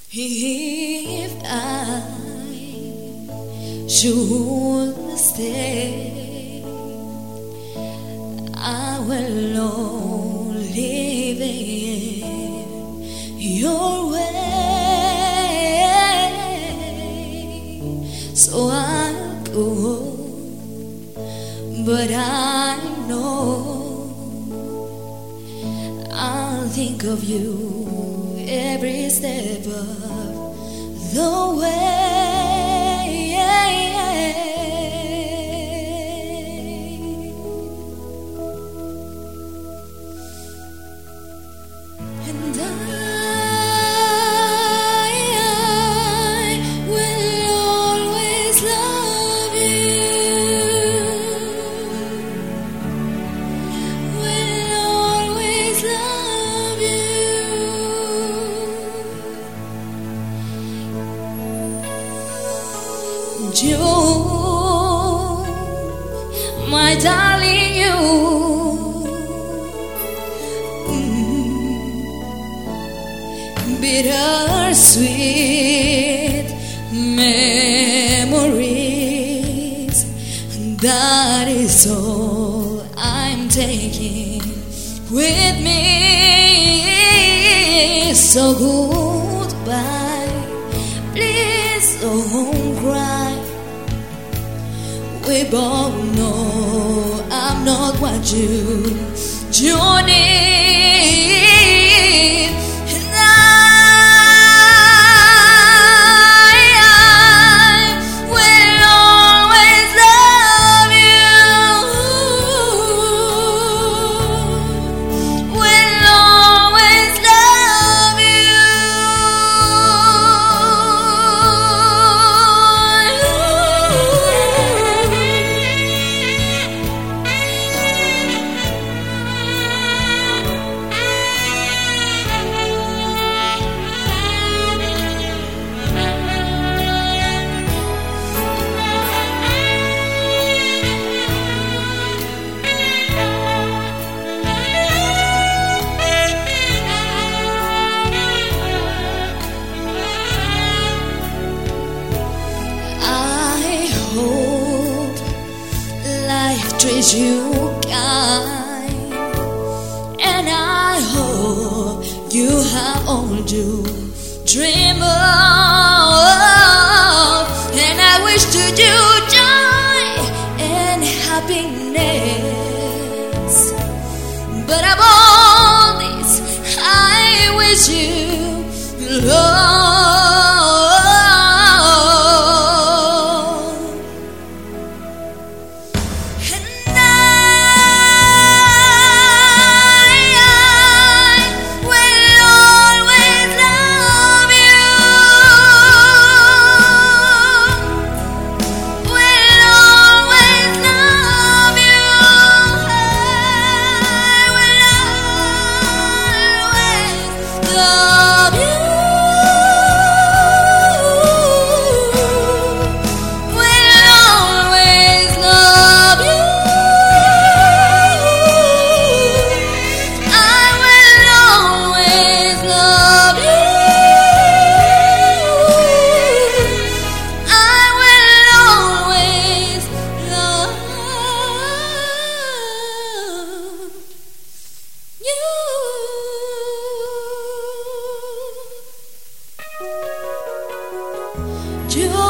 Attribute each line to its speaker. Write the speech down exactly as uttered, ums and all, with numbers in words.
Speaker 1: If I should stay, I will only be in your way. So I'll go, but I know I'll think of you every step of the way. And I, I will always love you, will always love you. June, my darling, you, bittersweet memories. That is all I'm taking with me. So goodbye, please don't cry. We both know I'm not what you, you need. Treat you kind, and I hope you have all you dream of, and I wish to do joy and happiness. But above all this, I wish you love. You